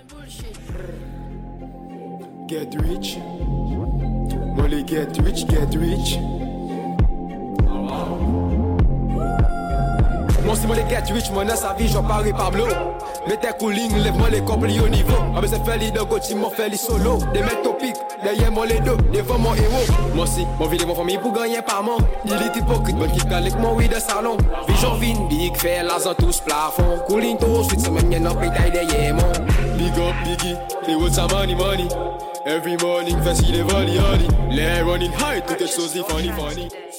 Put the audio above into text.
Get rich. Money get rich, get rich. Mon si moi les get rich, mon sa vie, j'en parie Pablo. Mettez cooling, lève-moi les complis au niveau. Ah mais c'est fait les deux goûts, m'en fait les solo. Des mecs topiques, derrière moi les deux, devant mon héros. Moi si, mon vie de mon famille pour gagner par mois. Il est hypocrite, bonne qui avec mon oui de salon. Vision vine, big, fait l'argent tous plafond. Cooling tout, suite semaine, y'en a pétaille derrière moi. Big up, biggie, they want some money, money. Every morning, fancy the volley, honey. Let's running high, tout quelque chose de funny, funny.